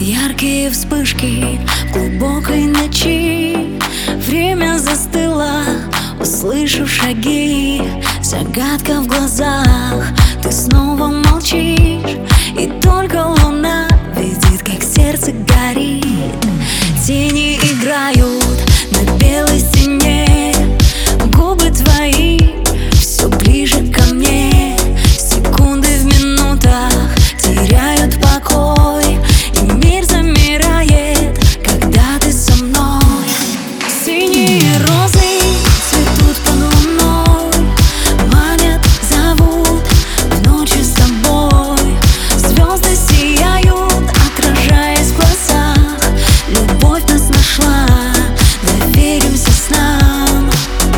Яркие вспышки в глубокой ночи. Время застыло, услышав шаги. Загадка в глазах, ты снова молчишь. И только луна видит, как сердце горит. Тени играют на белой стене. Губы твои все ближе ко мне. Секунды в минутах теряют покой. И мир замирает, когда ты со мной. Синие розы цветут под луной, манят, зовут в ночи с тобой. Звезды сияют, отражаясь в глазах. Любовь нас нашла, доверимся снам.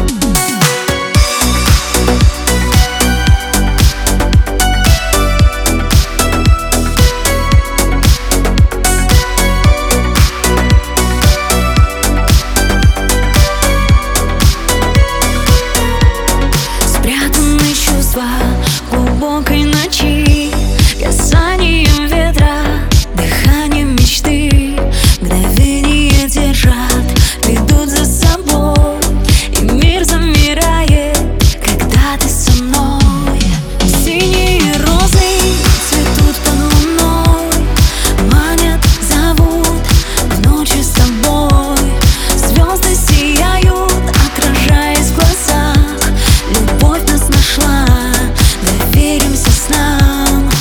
Спрятанные чувства в глубокой ночи. Касанием ветра, дыханием мечты. Мгновения держат, ведут за собой. И мир замирает, когда ты со мной. Синие розы цветут под луной, манят, зовут в ночи с тобой. Звезды сияют, отражаясь в глазах. Любовь нас нашла, доверимся снам.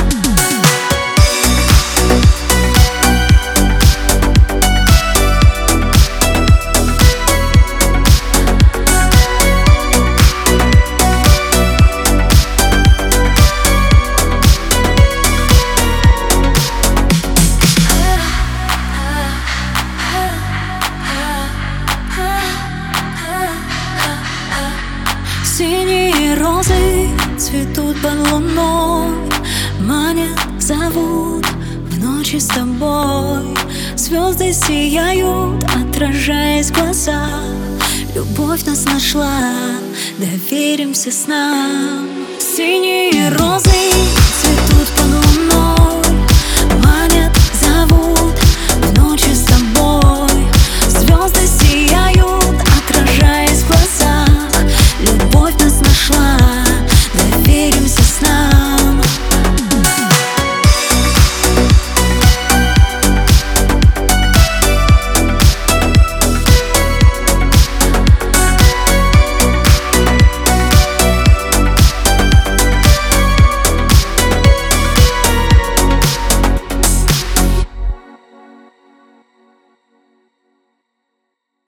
Синие розы цветут под луной, манят, зовут в ночи с тобой. Звезды сияют, отражаясь в глазах. Любовь нас нашла, доверимся снам. Синие розы